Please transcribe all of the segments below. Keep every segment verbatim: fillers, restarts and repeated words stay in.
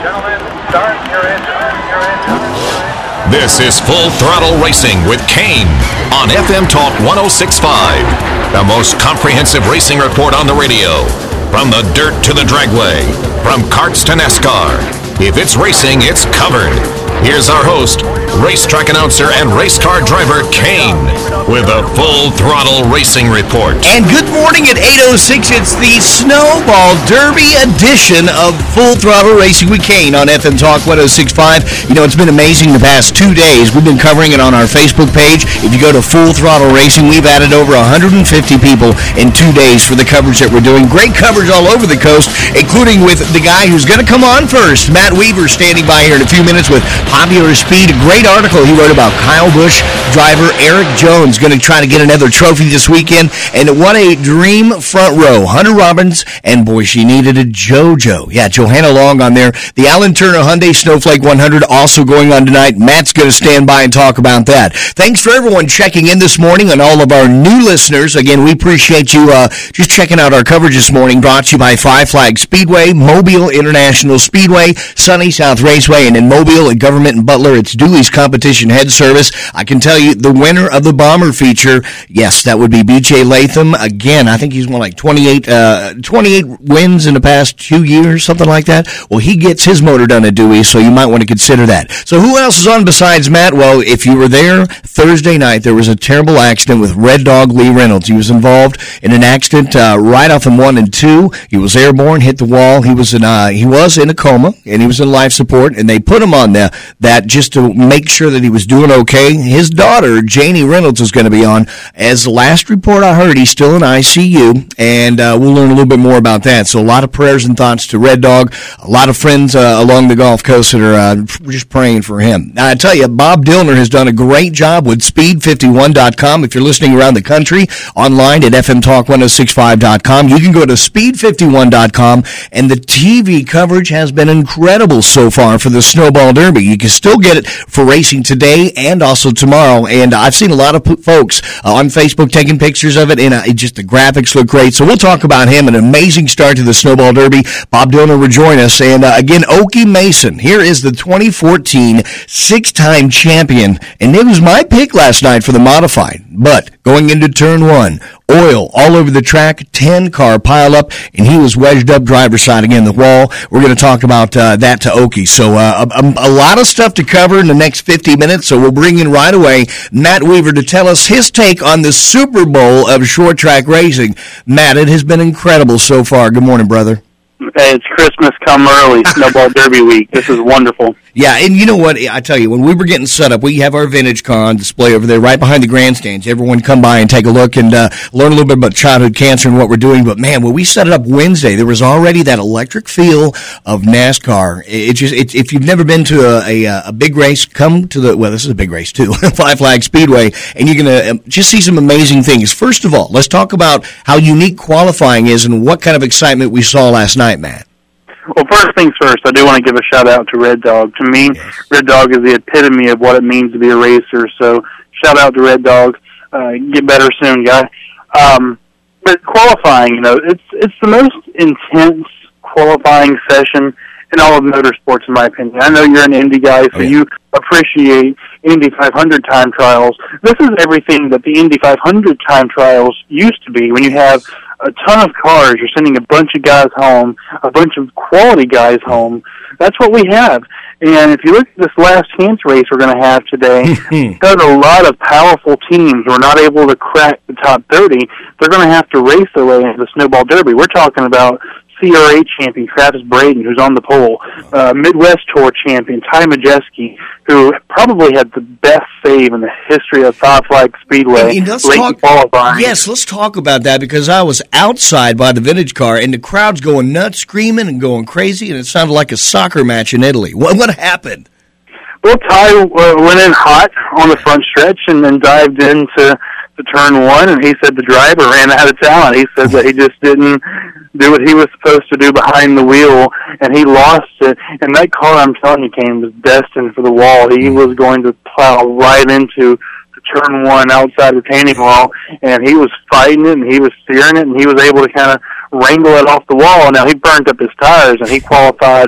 Gentlemen, start your engine. Your engine. This is Full Throttle Racing with Kane on F M Talk one oh six point five, the most comprehensive racing report on the radio. From the dirt to the dragway, from karts to NASCAR. If it's racing, it's covered. Here's our host, racetrack announcer and race car driver Kane, with a Full Throttle Racing report. And good morning at eight oh six. It's the Snowball Derby edition of Full Throttle Racing with Kane on F M Talk one oh six point five. You know, it's been amazing the past two days. We've been covering it on our Facebook page. If you go to Full Throttle Racing, we've added over one hundred fifty people in two days for the coverage that we're doing. Great coverage all over the coast, including with the guy who's going to come on first, Matt Weaver, standing by here in a few minutes with Popular Speed. A great article he wrote about Kyle Busch driver Eric Jones going to try to get another trophy this weekend. And what a dream front row. Hunter Robbins, and boy, she needed a JoJo. Yeah, Johanna Long on there. The Alan Turner Hyundai Snowflake one hundred also going on tonight. Matt's going to stand by and talk about that. Thanks for everyone checking in this morning, and all of our new listeners. Again, we appreciate you uh, just checking out our coverage this morning. Brought to you by Five Flag Speedway, Mobile International Speedway, Sunny South Raceway, and in Mobile at Government and Butler, it's Dooley's Competition Head Service. I can tell you the winner of the Bomber feature, yes, that would be B J Latham. Again, I think he's won like twenty-eight, uh, twenty-eight wins in the past two years, something like that. Well, he gets his motor done at Dewey, so you might want to consider that. So who else is on besides Matt? Well, if you were there Thursday night, there was a terrible accident with Red Dog Lee Reynolds. He was involved in an accident uh, right off in one and two. He was airborne, hit the wall. He was in uh, he was in a coma, and he was in life support, and they put him on the, that just to make sure that he was doing okay. His daughter, Janie Reynolds, is going to be on. As the last report I heard, he's still in I C U, and uh, we'll learn a little bit more about that. So a lot of prayers and thoughts to Red Dog. A lot of friends uh, along the Gulf Coast that are uh, just praying for him. Now, I tell you, Bob Dillner has done a great job with speed fifty-one dot com. If you're listening around the country, online at F M Talk one oh six point five dot com, you can go to speed fifty-one dot com, and the T V coverage has been incredible so far for the Snowball Derby. You can still get it for racing today and also tomorrow, and I've seen a lot of folks uh, on Facebook taking pictures of it, and uh, it just the graphics look great. So we'll talk about him. An amazing start to the Snowball Derby. Bob Dillner will join us, and uh, again, Okie Mason. Here is the twenty fourteen six-time champion, and it was my pick last night for the modified. But going into turn one, oil all over the track, ten-car pileup, and he was wedged up driver's side again, the wall. We're going to talk about uh, that to Okie. So uh, a, a lot of stuff to cover in the next fifty minutes, so we'll bring in right away Matt Weaver to tell us his take on the Super Bowl of short track racing. Matt, it has been incredible so far. Good morning, brother. Hey, it's Christmas come early, Snowball Derby week. This is wonderful. Yeah, and you know what? I tell you, when we were getting set up, we have our vintage car on display over there right behind the grandstands. Everyone come by and take a look and uh, learn a little bit about childhood cancer and what we're doing. But, man, when we set it up Wednesday, there was already that electric feel of NASCAR. It just it, if you've never been to a, a, a big race, come to the, well, this is a big race too, Five Flag Speedway, and you're going to just see some amazing things. First of all, let's talk about how unique qualifying is and what kind of excitement we saw last night, Matt. Well, first things first, I do want to give a shout-out to Red Dog. To me, yes. Red Dog is the epitome of what it means to be a racer, so shout-out to Red Dog. Uh, get better soon, guy. Um, but qualifying, you know, it's it's the most intense qualifying session in all of motorsports, in my opinion. I know you're an Indy guy, so oh, yeah. you appreciate Indy five hundred time trials. This is everything that the Indy five hundred time trials used to be. When you have a ton of cars, you're sending a bunch of guys home, a bunch of quality guys home. That's what we have. And if you look at this last chance race we're going to have today, there's a lot of powerful teams who are not able to crack the top thirty. They're going to have to race their way into the Snowball Derby. We're talking about C R A champion Travis Braden, who's on the pole, uh, Midwest Tour champion Ty Majeski, who probably had the best save in the history of Five Flag Speedway. And, and let's talk, qualifying. Yes, let's talk about that, because I was outside by the vintage car, and the crowd's going nuts, screaming and going crazy, and it sounded like a soccer match in Italy. What, what happened? Well, Ty uh, went in hot on the front stretch and then dived into to turn one, and he said the driver ran out of talent. He said that he just didn't do what he was supposed to do behind the wheel, and he lost it. And that car, I'm telling you, Kane, was destined for the wall. He was going to plow right into the turn one outside retaining wall, and he was fighting it, and he was steering it, and he was able to kind of wrangle it off the wall. Now, he burned up his tires, and he qualified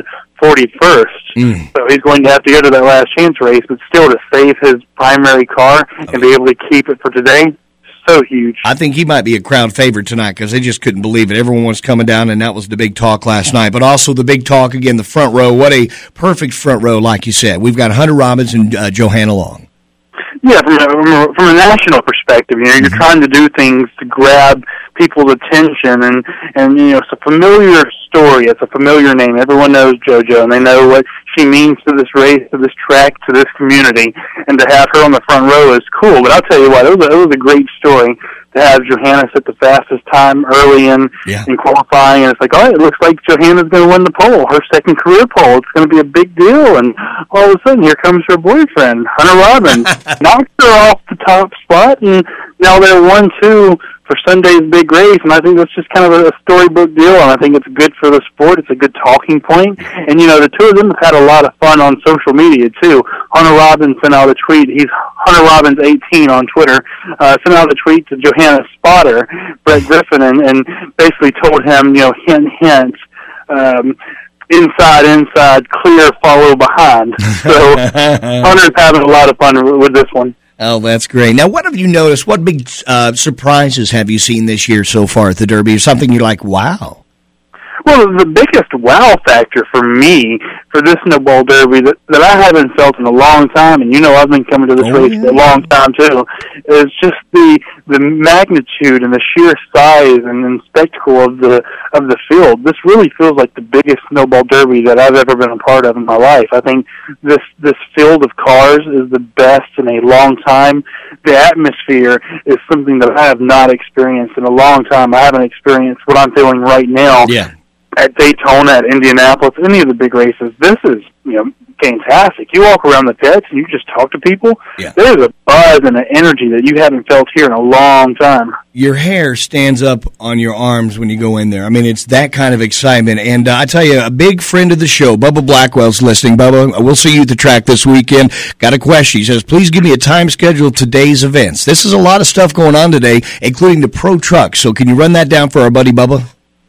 forty-first. Mm. So he's going to have to go to that last chance race, but still to save his primary car and be able to keep it for today, so huge. I think he might be a crowd favorite tonight because they just couldn't believe it. Everyone was coming down, and that was the big talk last night. But also the big talk, again, the front row. What a perfect front row, like you said. We've got Hunter Robbins and uh, Johanna Long. Yeah, from a, from a, from a national perspective, you know, you're mm-hmm. trying to do things to grab people's attention, and, and, you know, it's a familiar story. It's a familiar name. Everyone knows JoJo, and they know what she means to this race, to this track, to this community, and to have her on the front row is cool. But I'll tell you what, it was a, it was a great story to have Johanna set the fastest time early in, yeah. in qualifying, and it's like, all right, it looks like Johanna's going to win the pole, her second career pole. It's going to be a big deal, and all of a sudden, here comes her boyfriend, Hunter Robbins, knocks her off the top spot, and now they're one two for Sunday's big race, and I think that's just kind of a storybook deal, and I think it's good for the sport. It's a good talking point, and, you know, the two of them have had a lot of fun on social media, too. Hunter Robbins sent out a tweet. He's Hunter Robbins eighteen on Twitter, uh, sent out a tweet to Johanna's spotter, Brett Griffin, and, and basically told him, you know, hint, hint, um, inside, inside, clear, follow behind. So Hunter's having a lot of fun with this one. Oh, that's great. Now, what have you noticed? What big uh, surprises have you seen this year so far at the Derby? Or something you're like, wow? Well, the biggest wow factor for me for this Snowball Derby that, that I haven't felt in a long time, and you know I've been coming to this oh, race yeah. for a long time too, is just the the magnitude and the sheer size and, and spectacle of the of the field. This really feels like the biggest Snowball Derby that I've ever been a part of in my life. I think this this field of cars is the best in a long time. The atmosphere is something that I have not experienced in a long time. I haven't experienced what I'm feeling right now. Yeah. At Daytona, at Indianapolis, any of the big races, this is, you know, fantastic. You walk around the pits and you just talk to people. Yeah. There's a buzz and an energy that you haven't felt here in a long time. Your hair stands up on your arms when you go in there. I mean, it's that kind of excitement. And uh, I tell you, a big friend of the show, Bubba Blackwell's listening. Bubba, we'll see you at the track this weekend. Got a question. He says, please give me a time schedule of today's events. This is a lot of stuff going on today, including the Pro Truck. So can you run that down for our buddy Bubba?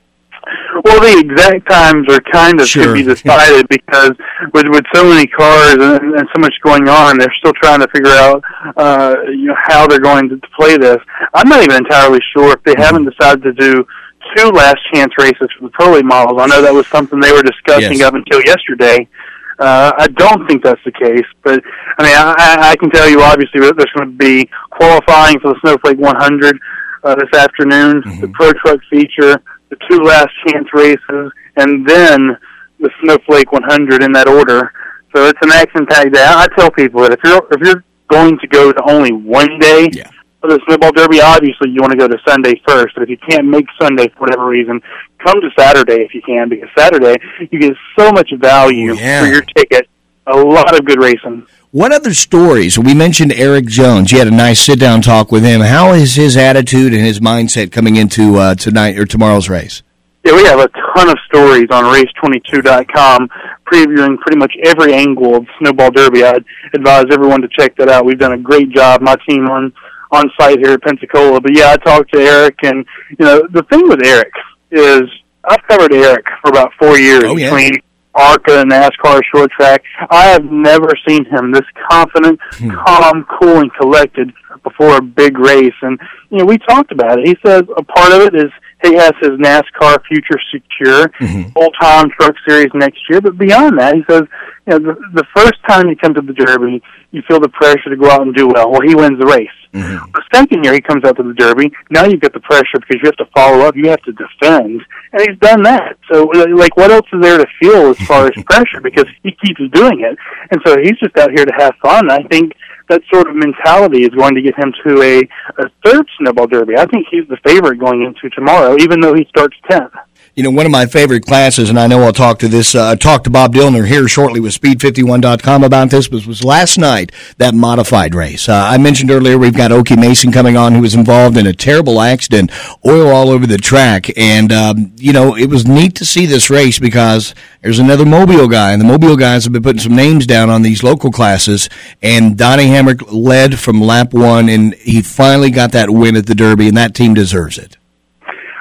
Well, the exact times are kind of sure. to be decided because with with so many cars and, and so much going on, they're still trying to figure out uh, you know how they're going to, to play this. I'm not even entirely sure if they mm-hmm. haven't decided to do two last chance races for the Pro Late models. I know that was something they were discussing yes. up until yesterday. Uh, I don't think that's the case, but I mean, I, I can tell you obviously that there's going to be qualifying for the Snowflake one hundred uh, this afternoon, mm-hmm. the Pro Truck feature, the two last chance races, and then the Snowflake one hundred in that order. So it's an action-packed day. I tell people that if you're if you're going to go to only one day yeah. for the Snowball Derby, obviously you want to go to Sunday first. But if you can't make Sunday for whatever reason, come to Saturday if you can, because Saturday you get so much value oh, yeah. for your ticket. A lot of good racing. What other stories? We mentioned Eric Jones. You had a nice sit-down talk with him. How is his attitude and his mindset coming into uh, tonight or tomorrow's race? Yeah, we have a ton of stories on race twenty-two dot com previewing pretty much every angle of Snowball Derby. I'd advise everyone to check that out. We've done a great job, my team on, on site here at Pensacola. But, yeah, I talked to Eric, and, you know, the thing with Eric is I've covered Eric for about four years oh, yeah. between ARCA, NASCAR, short track. I have never seen him this confident, hmm. calm, cool, and collected before a big race. And, you know, we talked about it. He says a part of it is he has his NASCAR future secure, mm-hmm. full-time Truck Series next year. But beyond that, he says, you know, the, the first time you come to the Derby, you feel the pressure to go out and do well. Well, he wins the race. Mm-hmm. The second year he comes out to the Derby, now you've got the pressure because you have to follow up, you have to defend, and he's done that. So, like, what else is there to feel as far as pressure? Because he keeps doing it, and so he's just out here to have fun. I think that sort of mentality is going to get him to a, a third Snowball Derby. I think he's the favorite going into tomorrow, even though he starts tenth. You know, one of my favorite classes, and I know I'll talk to this, uh, talk to Bob Dillner here shortly with speed fifty-one dot com about this, was, was last night, that modified race. Uh, I mentioned earlier we've got Okie Mason coming on who was involved in a terrible accident, oil all over the track, and, um, you know, it was neat to see this race because there's another Mobile guy, and the Mobile guys have been putting some names down on these local classes, and Donnie Hamrick led from lap one, and he finally got that win at the Derby, and that team deserves it.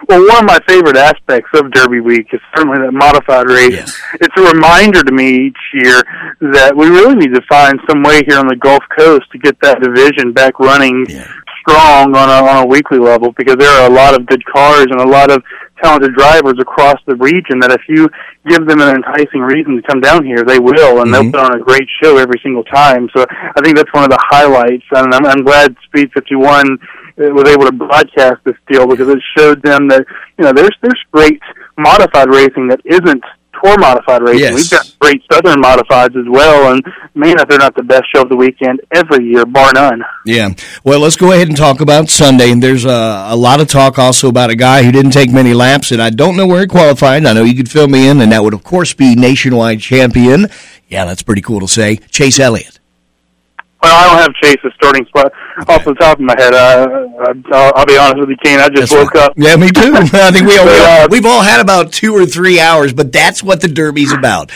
Well, one of my favorite aspects of Derby Week is certainly that modified race. Yes. It's a reminder to me each year that we really need to find some way here on the Gulf Coast to get that division back running Yeah. strong on a, on a weekly level, because there are a lot of good cars and a lot of talented drivers across the region that if you give them an enticing reason to come down here, they will, and Mm-hmm. they'll put on a great show every single time. So I think that's one of the highlights, and I'm, I'm glad Speed fifty-one was able to broadcast this deal, because it showed them that, you know, there's there's great modified racing that isn't tour modified racing. Yes. We've got great Southern modifieds as well, and man, if they're not the best show of the weekend every year, bar none. Yeah. Well, let's go ahead and talk about Sunday. And there's a, a lot of talk also about a guy who didn't take many laps, and I don't know where he qualified. I know you could fill me in, and that would, of course, be nationwide champion. Yeah, that's pretty cool to say. Chase Elliott. Well, I don't have Chase's starting spot off the top of my head. Uh, I'll, I'll be honest with you, Kane. I just That's woke fine. up. Yeah, me too. I think we all, But, uh, we've all had about two or three hours, but that's what the Derby's about.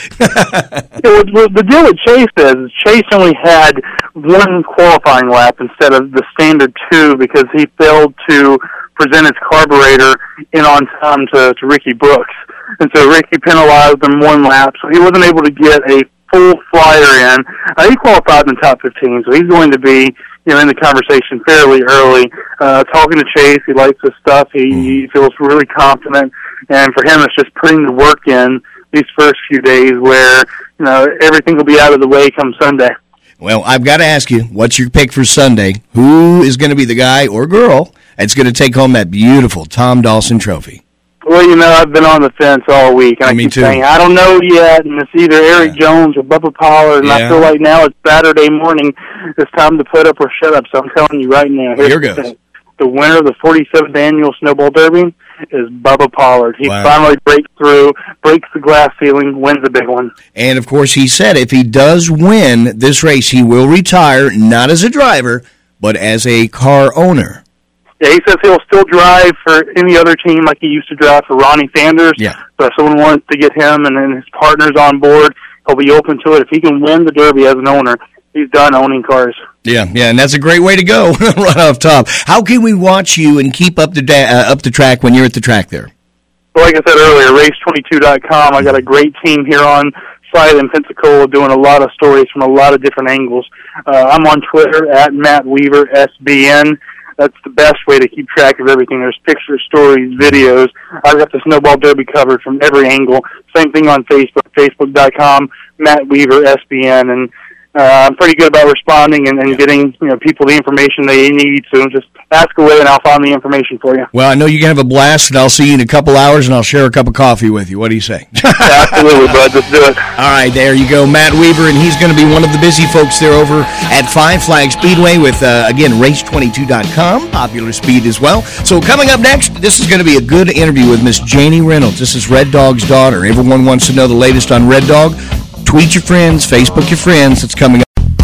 It was, well, the deal with Chase is Chase only had one qualifying lap instead of the standard two, because he failed to present his carburetor in on time to, to Ricky Brooks. And so Ricky penalized him one lap, so he wasn't able to get a full flyer in. Uh, he qualified in the top fifteen, so he's going to be, you know, in the conversation fairly early. Uh, talking to Chase, he likes his stuff. He, he feels really confident, and for him, it's just putting the work in these first few days where, you know, everything will be out of the way come Sunday. Well, I've got to ask you, what's your pick for Sunday? Who is going to be the guy or girl that's going to take home that beautiful Tom Dawson trophy? Well, you know, I've been on the fence all week, and Oh, I me keep too. saying, I don't know yet, and it's either Eric Yeah. Jones or Bubba Pollard, and Yeah. I feel like now it's Saturday morning. It's time to put up or shut up, so I'm telling you right now. Well, here here's the goes. thing. The winner of the forty-seventh Annual Snowball Derby is Bubba Pollard. He Wow. finally breaks through, breaks the glass ceiling, wins the big one. And, of course, he said if he does win this race, he will retire, not as a driver, but as a car owner. Yeah, he says he'll still drive for any other team like he used to drive for Ronnie Sanders. Yeah. So if someone wants to get him and then his partners on board, he'll be open to it. If he can win the Derby as an owner, he's done owning cars. Yeah, yeah, and that's a great way to go right off top. How can we watch you and keep up the da- uh, up the track when you're at the track there? Well, like I said earlier, race twenty-two dot com. I got a great team here on site in Pensacola doing a lot of stories from a lot of different angles. Uh, I'm on Twitter at Matt Weaver S B N. That's the best way to keep track of everything. There's pictures, stories, videos. I've got the Snowball Derby covered from every angle. Same thing on Facebook, facebook dot com, Matt Weaver S B N, and uh, I'm pretty good about responding and, and getting, you know, people the information they need. So just ask away, and I'll find the information for you. Well, I know you can have a blast, and I'll see you in a couple hours, and I'll share a cup of coffee with you. What do you say? Absolutely, bud. Let's do it. All right, there you go, Matt Weaver, and he's going to be one of the busy folks there over at Five Flag Speedway with, uh, again, race twenty-two dot com, popular speed as well. So coming up next, this is going to be a good interview with Miss Janie Reynolds. This is Red Dog's daughter. Everyone wants to know the latest on Red Dog. Tweet your friends, Facebook your friends. It's coming up.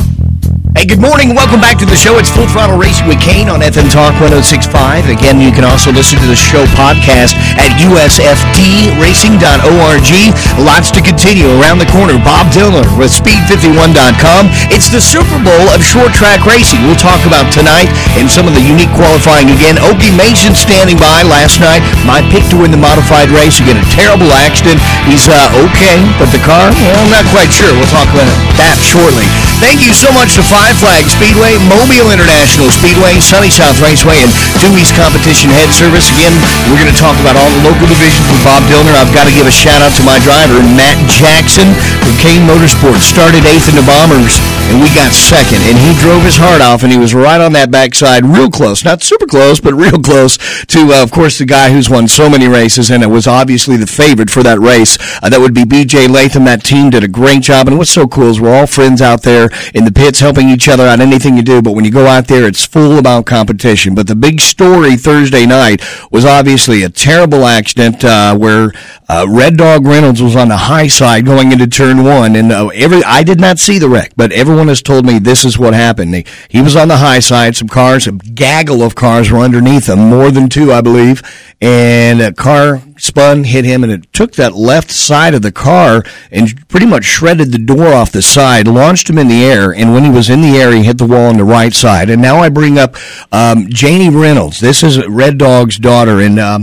Hey, good morning. Welcome back to the show. It's Full Throttle Racing with Kane on F M Talk one oh six point five. Again, you can also listen to the show podcast at U S F D racing dot org. Lots to continue around the corner. Bob Dillner with speed fifty-one dot com. It's the Super Bowl of short track racing. We'll talk about tonight and some of the unique qualifying again. Okie Mason standing by last night. My pick to win the modified race. Again, a terrible accident. He's uh, okay, but the car, well, I'm not quite sure. We'll talk about that shortly. Thank you so much to Five Flag Speedway, Mobile International Speedway, Sunny South Raceway, and Dewey's Competition Head Service. Again, we're going to talk about all the local divisions with Bob Dillner. I've got to give a shout-out to my driver, Matt Jackson from Kane Motorsports. Started eighth in the Bombers, and we got second. And he drove his heart off, and he was right on that backside, real close. Not super close, but real close to, uh, of course, the guy who's won so many races, and it was obviously the favorite for that race. Uh, that would be B J Latham. That team did a great job, and what's so cool is we're all friends out there in the pits helping each other on anything you do, but when you go out there, it's full about competition. But the big story Thursday night was obviously a terrible accident uh, where uh, Red Dog Reynolds was on the high side going into turn one, and uh, every I did not see the wreck, but everyone has told me this is what happened. He, he was on the high side, some cars, a gaggle of cars were underneath him, more than two, I believe, and a car spun, hit him, and it took that left side of the car and pretty much shredded the door off the side, launched him in the air, and when he was in the air, he hit the wall on the right side. And now I bring up um, Janie Reynolds. This is Red Dog's daughter, and um,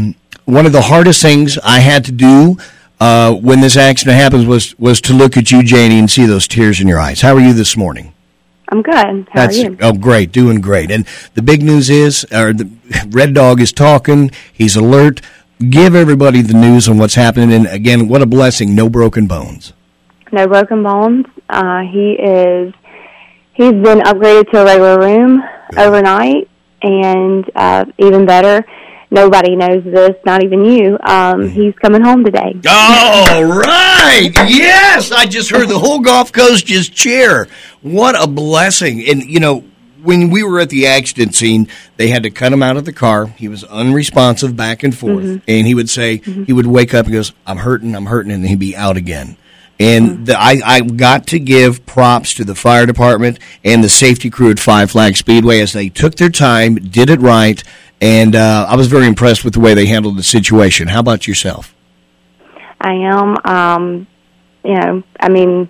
one of the hardest things I had to do uh, when this accident happened was was to look at you, Janie, and see those tears in your eyes. How are you this morning? I'm good. How That's, are you? Oh, great. Doing great. And the big news is, or the Red Dog is talking. He's alert. Give everybody the news on what's happening. And, again, what a blessing. No broken bones. No broken bones. Uh, he is, he's been upgraded to a regular room overnight. And uh, even better, nobody knows this, not even you. Um, he's coming home today. All right. Yes. I just heard the whole Gulf Coast just cheer. What a blessing. And, you know, when we were at the accident scene, they had to cut him out of the car. He was unresponsive back and forth. Mm-hmm. And he would say, mm-hmm. he would wake up and goes, I'm hurting, I'm hurting, and he'd be out again. And mm-hmm. the, I, I got to give props to the fire department and the safety crew at Five Flag Speedway as they took their time, did it right, and uh, I was very impressed with the way they handled the situation. How about yourself? I am. Um, you know, I mean,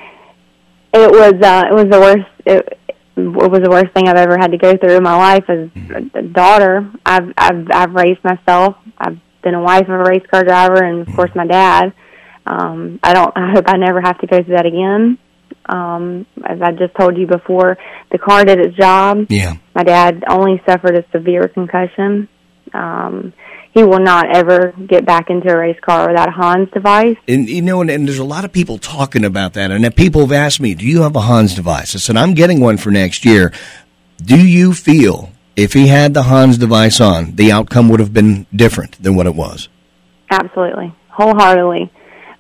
it was uh, it was the worst. It, it was the worst thing I've ever had to go through in my life as a daughter. I've I've I've raised myself. I've been a wife of a race car driver, and of course my dad. Um, I don't. I hope I never have to go through that again. Um, as I just told you before, the car did its job. Yeah. My dad only suffered a severe concussion. Um, he will not ever get back into a race car without a Hans device. And you know, and, and there's a lot of people talking about that. And people have asked me, "Do you have a Hans device?" I said, "I'm getting one for next year." Do you feel if he had the Hans device on, the outcome would have been different than what it was? Absolutely, wholeheartedly.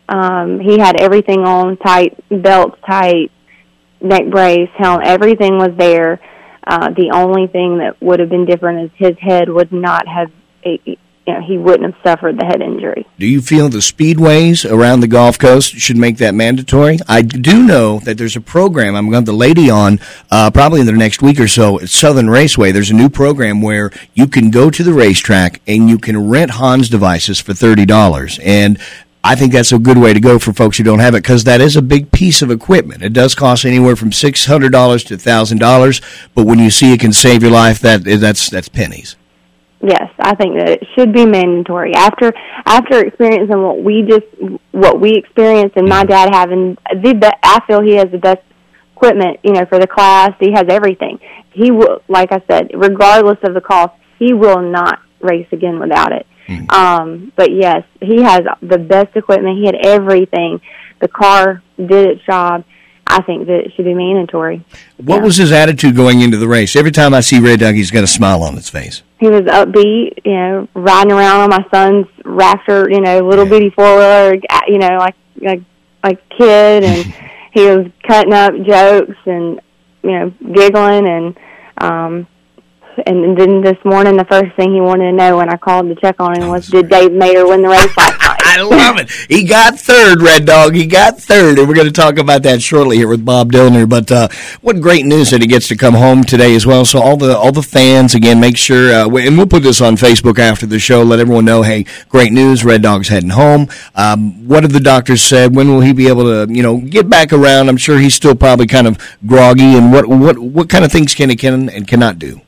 Um, he had everything on tight, belts tight, neck brace, helmet, everything was there. Uh, the only thing that would have been different is his head would not have, you know, he wouldn't have suffered the head injury. Do you feel the speedways around the Gulf Coast should make that mandatory? I do know that there's a program, I'm going to have the lady on uh, probably in the next week or so at Southern Raceway. There's a new program where you can go to the racetrack and you can rent Hans devices for thirty dollars. And I think that's a good way to go for folks who don't have it, because that is a big piece of equipment. It does cost anywhere from six hundred dollars to one thousand dollars, but when you see it can save your life, that that's that's pennies. Yes, I think that it should be mandatory. After after experiencing what we just what we experienced, and my dad having the best, I feel he has the best equipment, you know, for the class. He has everything. He will, like I said, regardless of the cost, he will not race again without it. Mm-hmm. Um, but yes, he has the best equipment. He had everything. The car did its job. I think that it should be mandatory. What yeah. was his attitude going into the race? Every time I see Red Dog, he's got a smile on his face. He was upbeat, you know, riding around on my son's Raptor, you know, little yeah. bitty four-wheeler, you know, like like like kid, and he was cutting up jokes and, you know, giggling, and um and then this morning, the first thing he wanted to know when I called to check on him was, did Dave Mayer win the race last night? I love it. He got third, Red Dog. He got third, and we're going to talk about that shortly here with Bob Dillner. But uh, what great news that he gets to come home today as well. So all the all the fans, again, make sure, uh, and we'll put this on Facebook after the show, let everyone know, hey, great news, Red Dog's heading home. Um, what have the doctors said? When will he be able to, you know, get back around? I'm sure he's still probably kind of groggy, and what what what kind of things can he can and cannot do?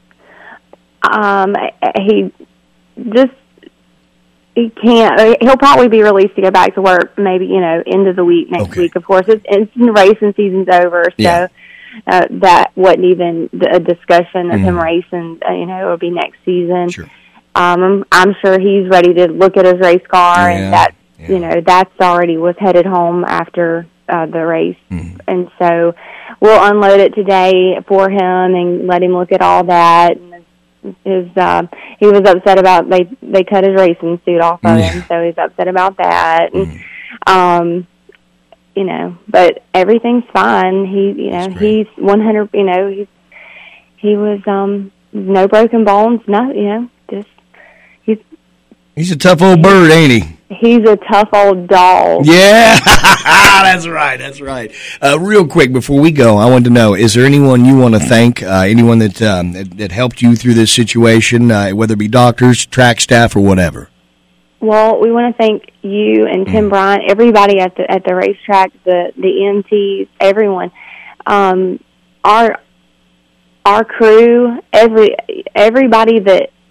Um, he just, he can't, he'll probably be released to go back to work maybe, you know, end of the week, next okay. week. Of course, it's, it's racing season's over, so yeah. uh, that wasn't even a discussion of mm-hmm. him racing, uh, you know, it'll be next season. Sure. Um, I'm, I'm sure he's ready to look at his race car, yeah. and that, yeah. you know, that's already was headed home after uh, the race. Mm-hmm. And so we'll unload it today for him and let him look at all that. His uh, he was upset about they they cut his racing suit off of yeah. him, so he's upset about that. And, mm. um, you know, but everything's fine. He, you know, he's one hundred. You know, he's he was um no broken bones, not you know, just he's he's a tough old bird, ain't he? He's a tough old dog. Yeah, that's right, that's right. Uh, real quick, before we go, I wanted to know, is there anyone you want to thank, uh, anyone that, um, that that helped you through this situation, uh, whether it be doctors, track staff, or whatever? Well, we want to thank you and Tim mm. Bryant, everybody at the at the racetrack, the, the E M Ts, everyone. Um, our our crew, every everybody that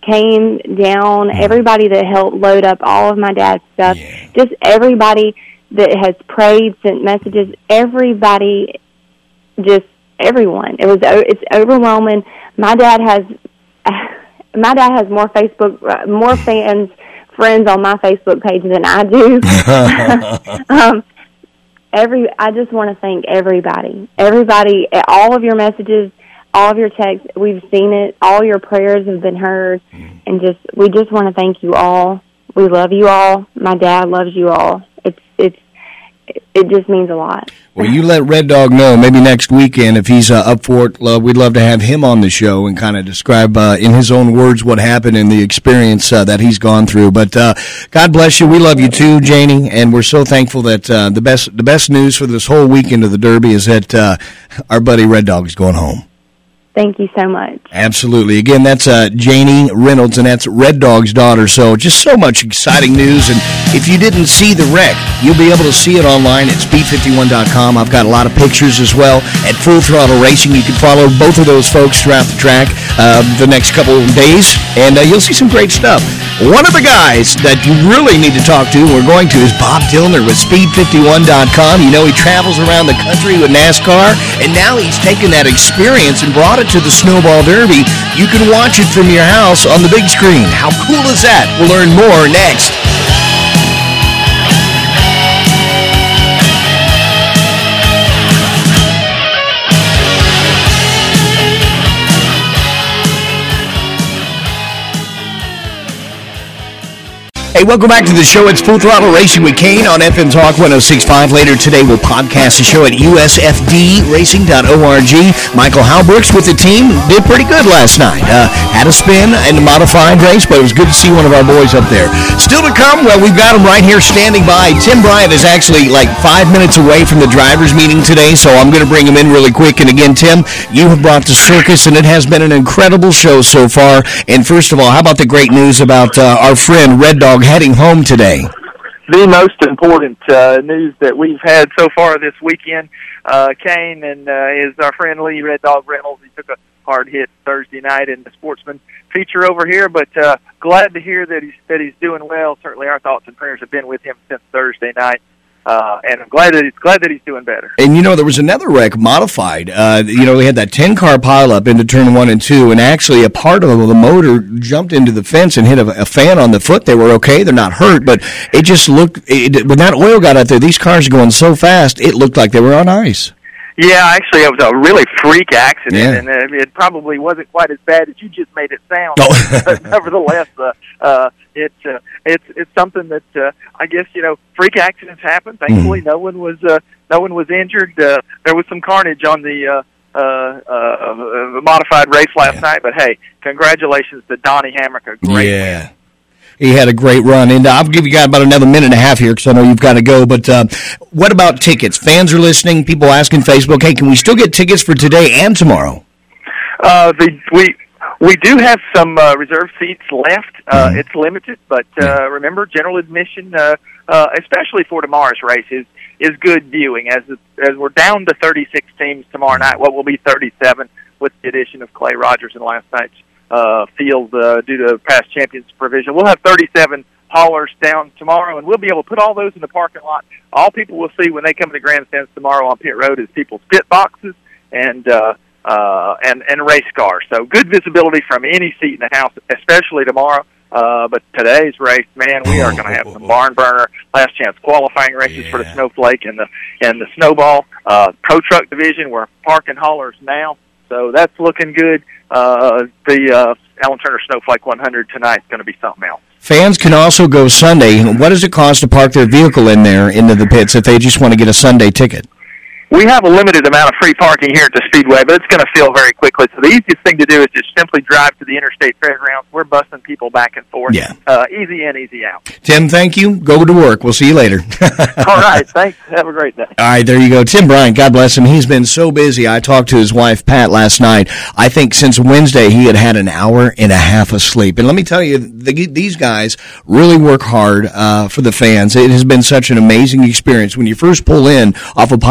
came down, everybody that helped load up all of my dad's stuff, Yeah. just everybody that has prayed, sent messages, everybody, just everyone. It was it's overwhelming. My dad has my dad has more Facebook, more fans, friends on my Facebook page than I do. um, every I just want to thank everybody, everybody, all of your messages, all of your texts. We've seen it. All your prayers have been heard, and just we just want to thank you all. We love you all. My dad loves you all. It's it's it just means a lot. Well, you let Red Dog know maybe next weekend if he's uh, up for it. Uh, we'd love to have him on the show and kind of describe uh, in his own words what happened and the experience uh, that he's gone through. But uh, God bless you. We love you too, Janie, and we're so thankful that uh, the best the best news for this whole weekend of the Derby is that uh, our buddy Red Dog is going home. Thank you so much. Absolutely. Again, that's uh, Janie Reynolds, and that's Red Dog's daughter. So just so much exciting news. And if you didn't see the wreck, you'll be able to see it online at speed fifty-one dot com. I've got a lot of pictures as well at Full Throttle Racing. You can follow both of those folks throughout the track uh, the next couple of days, and uh, you'll see some great stuff. One of the guys that you really need to talk to, we're going to, is Bob Dillner with speed fifty-one dot com. You know, he travels around the country with NASCAR, and now he's taken that experience and brought it to the Snowball Derby. You can watch it from your house on the big screen. How cool is that? We'll learn more next. Hey, welcome back to the show. It's Full Throttle Racing with Kane on F M Talk one oh six point five. Later today, we'll podcast the show at U S F D racing dot org. Michael Halbrooks with the team did pretty good last night. Uh, had a spin in the modified race, but it was good to see one of our boys up there. Still to come, well, we've got him right here standing by. Tim Bryant is actually like five minutes away from the drivers' meeting today, so I'm going to bring him in really quick. And again, Tim, you have brought the circus, and it has been an incredible show so far. And first of all, how about the great news about uh, our friend Red Dog heading home today? The most important uh, news that we've had so far this weekend, uh, Kane, and uh, is our friend Lee Red Dog Reynolds. He took a hard hit Thursday night in the Sportsman feature over here, but uh, glad to hear that he's that he's doing well. Certainly, our thoughts and prayers have been with him since Thursday night. Uh, and I'm glad that he's glad that he's doing better. And you know, there was another wreck modified. Uh, you know, they had that ten car pileup into turn one and two, and actually a part of the motor jumped into the fence and hit a, a fan on the foot. They were okay; they're not hurt, but it just looked it, when that oil got out there. These cars are going so fast; it looked like they were on ice. Yeah, actually, it was a really freak accident, Yeah. and uh, it probably wasn't quite as bad as you just made it sound. Oh. But nevertheless, uh, uh, it, uh, it's it's something that uh, I guess you know freak accidents happen. Thankfully, Mm. no one was uh, no one was injured. Uh, there was some carnage on the uh, uh, uh, modified race last Yeah. night, but hey, congratulations to Donnie Hamrick. A great Yeah. He had a great run, and I'll give you guys about another minute and a half here because I know you've got to go. But uh, what about tickets? Fans are listening. People asking Facebook, hey, can we still get tickets for today and tomorrow? Uh, the, we we do have some uh, reserved seats left. Uh, Mhm. It's limited, but uh, remember, general admission, uh, uh, especially for tomorrow's race, is, is good viewing. As as we're down to thirty-six teams tomorrow night, what will be thirty-seven with the addition of Clay Rogers in last night's uh, field uh, due to past champions provision. We'll have thirty-seven haulers down tomorrow, and we'll be able to put all those in the parking lot. All people will see when they come to the grandstands tomorrow on pit road is people's pit boxes and uh, uh, and and race cars. So good visibility from any seat in the house, especially tomorrow. Uh, but today's race, man, we are going to have some barn burner, last chance qualifying races Yeah. for the Snowflake and the and the Snowball uh, Pro Truck division. We're parking haulers now, so that's looking good. Uh, the uh, Alan Turner Snowflake one hundred tonight is going to be something else. Fans can also go Sunday. What does it cost to park their vehicle in there into the pits if they just want to get a Sunday ticket? We have a limited amount of free parking here at the Speedway, but it's going to fill very quickly. So the easiest thing to do is just simply drive to the Interstate Fairgrounds. We're busing people back and forth. Yeah. Uh, easy in, easy out. Tim, thank you. Go to work. We'll see you later. All right. Thanks. Have a great day. All right, there you go. Tim Bryant, God bless him. He's been so busy. I talked to his wife, Pat, last night. I think since Wednesday he had had an hour and a half of sleep. And let me tell you, the, these guys really work hard uh, for the fans. It has been such an amazing experience. When you first pull in off of Pine Forest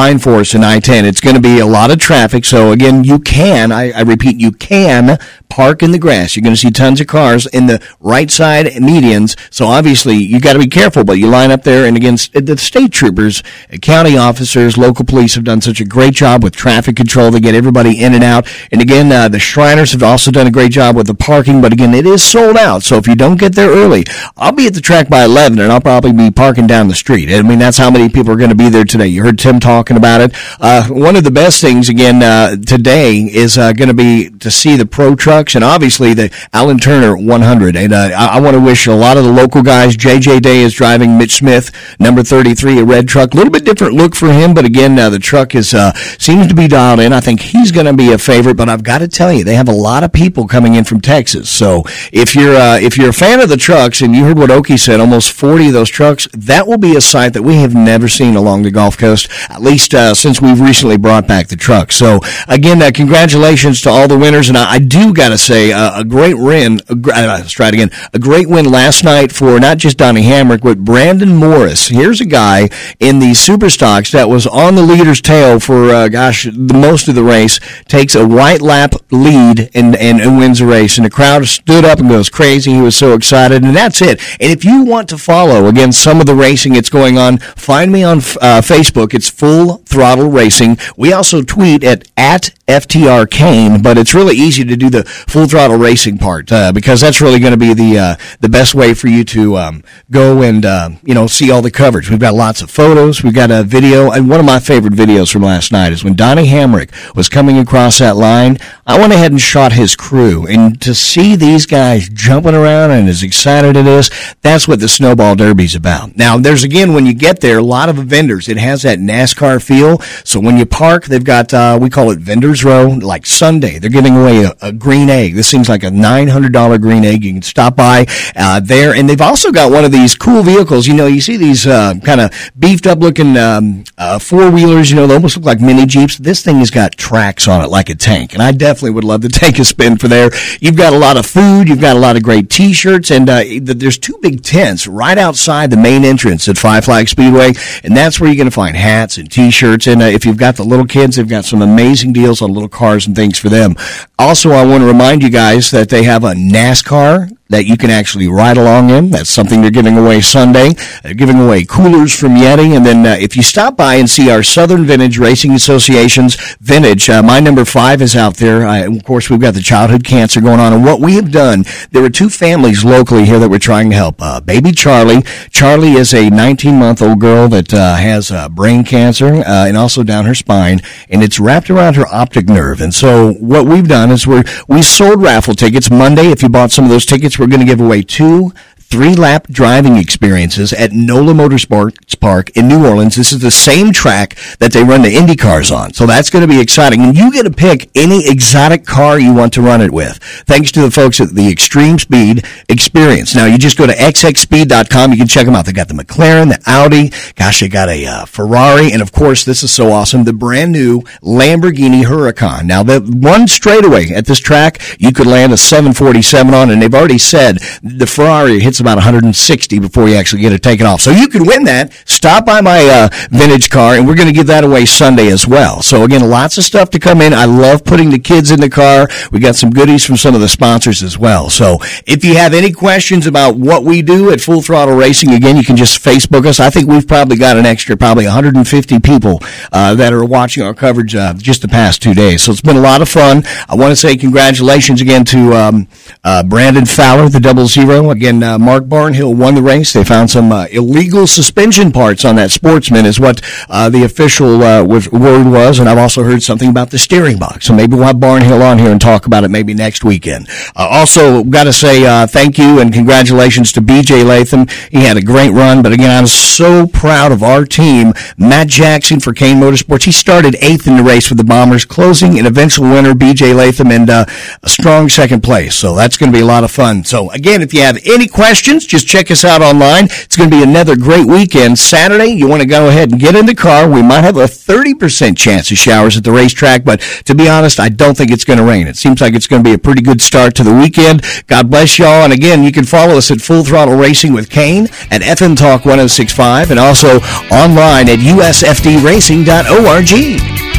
course, in I ten. It's going to be a lot of traffic. So, again, you can, I, I repeat, you can park in the grass. You're going to see tons of cars in the right side medians. So, obviously, you got to be careful, but you line up there. And, again, the state troopers, county officers, local police have done such a great job with traffic control to get everybody in and out. And, again, uh, the Shriners have also done a great job with the parking. But, again, it is sold out. So, if you don't get there early, I'll be at the track by eleven, and I'll probably be parking down the street. I mean, that's how many people are going to be there today. You heard Tim talking about it. Uh, one of the best things, again, uh, today is uh, going to be to see the pro trucks and obviously the Alan Turner one hundred. And uh, I, I want to wish a lot of the local guys. J J Day is driving Mitch Smith, number thirty-three, a red truck. A little bit different look for him, but again, uh, the truck is uh, seems to be dialed in. I think he's going to be a favorite, but I've got to tell you, they have a lot of people coming in from Texas. So if you're uh, if you're a fan of the trucks, and you heard what Okie said, almost forty of those trucks, that will be a sight that we have never seen along the Gulf Coast, at least uh, since we've recently brought back the truck. So, again, uh, congratulations to all the winners. And I, I do got to say, uh, a great win, a, uh, let's try it again, a great win last night for not just Donnie Hamrick, but Brandon Morris. Here's a guy in the Super Stocks that was on the leader's tail for, uh, gosh, the most of the race, takes a white lap lead and, and, and wins the race. And the crowd stood up and goes crazy. He was so excited. And that's it. And if you want to follow, again, some of the racing that's going on, find me on uh, Facebook. It's Full Throttle Racing. We also tweet at, at F T R Kane, but it's really easy to do the Full Throttle Racing part uh, because that's really going to be the uh, the best way for you to um, go and uh, you know see all the coverage. We've got lots of photos. We've got a video, and one of my favorite videos from last night is when Donnie Hamrick was coming across that line. I went ahead and shot his crew, and to see these guys jumping around and as excited it is, that's what the Snowball Derby's about. Now, there's again when you get there, a lot of vendors. It has that NASCAR feel. So when you park, they've got uh, we call it Vendors Row. Like Sunday, they're giving away a, a green egg. This seems like a nine hundred dollars green egg. You can stop by uh, there, and they've also got one of these cool vehicles. You know, you see these uh, kind of beefed up looking um, uh, four wheelers. You know, they almost look like mini Jeeps. This thing has got tracks on it like a tank, and I definitely would love to take a spin for there. You've got a lot of food. You've got a lot of great T-shirts, and uh, there's two big tents right outside the main entrance at Five Flag Speedway, and that's where you're going to find hats and T-shirts. And uh, if you've got the little kids, they've got some amazing deals on little cars and things for them. Also, I want to remind you guys that they have a NASCAR that you can actually ride along in. That's something they're giving away Sunday. They're giving away coolers from Yeti. And then uh, if you stop by and see our Southern Vintage Racing Association's Vintage, uh, my number five is out there. Uh, of course, we've got the childhood cancer going on. And what we have done, there are two families locally here that we're trying to help. Uh, baby Charlie. Charlie is a nineteen-month-old girl that uh, has uh, brain cancer uh, and also down her spine. And it's wrapped around her optic nerve. And so what we've done is we're, we sold raffle tickets Monday. If you bought some of those tickets, we're going to give away two three-lap driving experiences at NOLA Motorsports Park in New Orleans. This is the same track that they run the Indy cars on. So that's going to be exciting. And you get to pick any exotic car you want to run it with, thanks to the folks at the Extreme Speed Experience. Now, you just go to x x speed dot com. You can check them out. They got the McLaren, the Audi. Gosh, they got a uh, Ferrari. And, of course, this is so awesome, the brand-new Lamborghini Huracan. Now, the one straightaway at this track, you could land a seven forty-seven on, and they've already said the Ferrari hits about one hundred sixty before you actually get to take it off. So you can win that. Stop by my uh, vintage car, and we're going to give that away Sunday as well. So, again, lots of stuff to come in. I love putting the kids in the car. We got some goodies from some of the sponsors as well. So if you have any questions about what we do at Full Throttle Racing, again, you can just Facebook us. I think we've probably got an extra probably one hundred fifty people uh, that are watching our coverage uh, just the past two days. So it's been a lot of fun. I want to say congratulations again to um, uh, Brandon Fowler, the double zero. Again, uh, Mark Barnhill won the race. They found some uh, illegal suspension parts on that Sportsman is what uh, the official uh, was, word was, and I've also heard something about the steering box. So maybe we'll have Barnhill on here and talk about it maybe next weekend. Uh, also, got to say uh, thank you and congratulations to B J Latham. He had a great run, but again, I'm so proud of our team. Matt Jackson for Kane Motorsports. He started eighth in the race with the Bombers, closing an eventual winner, B J Latham, and uh, a strong second place. So that's going to be a lot of fun. So again, if you have any questions, questions, just check us out online. It's going to be another great weekend. Saturday, you want to go ahead and get in the car. We might have a thirty percent chance of showers at the racetrack, but to be honest, I don't think it's going to rain. It seems like it's going to be a pretty good start to the weekend. God bless y'all. And again, you can follow us at Full Throttle Racing with Kane at F M Talk ten sixty-five and also online at U S F D racing dot org.